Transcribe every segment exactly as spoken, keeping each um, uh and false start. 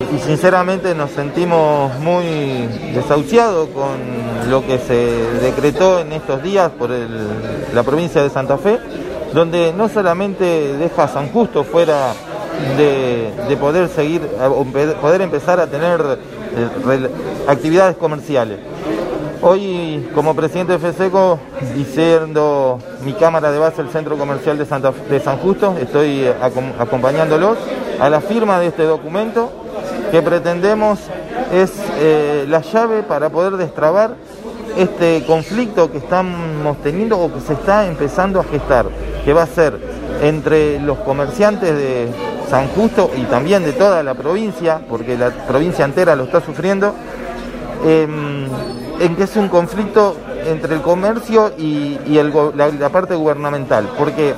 y sinceramente nos sentimos muy desahuciados con lo que se decretó en estos días por el, la provincia de Santa Fe, donde no solamente deja a San Justo fuera de, de poder seguir, poder empezar a tener eh, actividades comerciales. Hoy, como presidente de FESECO, diciendo mi cámara de base, el Centro Comercial de, Santa, de San Justo, estoy acompañándolos a la firma de este documento que pretendemos es eh, la llave para poder destrabar este conflicto que estamos teniendo o que se está empezando a gestar, que va a ser entre los comerciantes de San Justo y también de toda la provincia, porque la provincia entera lo está sufriendo, eh, en que es un conflicto entre el comercio y, y el, la, la parte gubernamental, porque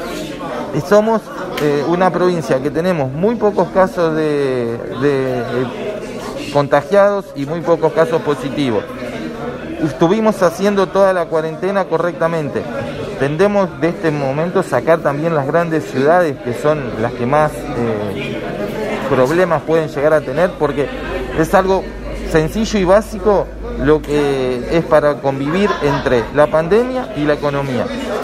somos eh, una provincia que tenemos muy pocos casos de, de eh, contagiados y muy pocos casos positivos. Estuvimos haciendo toda la cuarentena correctamente. Tendemos de este momento sacar también las grandes ciudades, que son las que más eh, problemas pueden llegar a tener, porque es algo sencillo y básico lo que es para convivir entre la pandemia y la economía.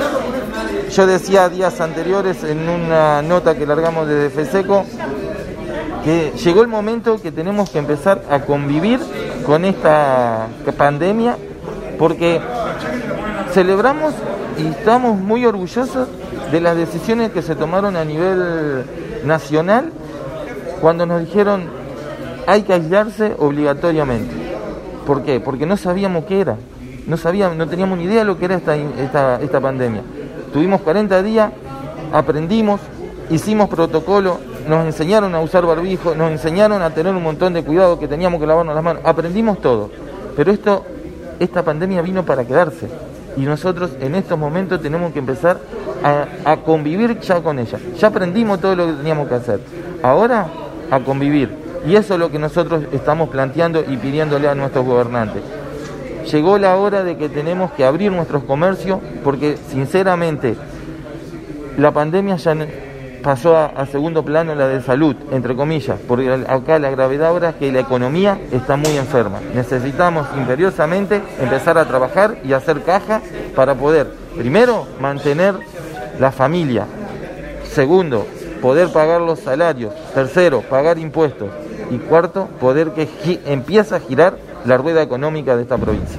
Yo decía días anteriores en una nota que largamos desde FESECO que llegó el momento que tenemos que empezar a convivir con esta pandemia, porque celebramos y estamos muy orgullosos de las decisiones que se tomaron a nivel nacional cuando nos dijeron hay que aislarse obligatoriamente. ¿Por qué? Porque no sabíamos qué era, no sabíamos, no teníamos ni idea de lo que era esta, esta, esta pandemia. Tuvimos cuarenta días, aprendimos, hicimos protocolo, nos enseñaron a usar barbijo, nos enseñaron a tener un montón de cuidado, que teníamos que lavarnos las manos, aprendimos todo. Pero esto, esta pandemia vino para quedarse y nosotros en estos momentos tenemos que empezar a, a convivir ya con ella. Ya aprendimos todo lo que teníamos que hacer, ahora a convivir. Y eso es lo que nosotros estamos planteando y pidiéndole a nuestros gobernantes. Llegó la hora de que tenemos que abrir nuestros comercios, porque sinceramente la pandemia ya pasó a, a segundo plano, la de salud, entre comillas, porque acá la gravedad ahora es que la economía está muy enferma. Necesitamos imperiosamente empezar a trabajar y hacer caja para poder, primero, mantener la familia, segundo, poder pagar los salarios, tercero, pagar impuestos, y cuarto, poder que empiece a girar la rueda económica de esta provincia.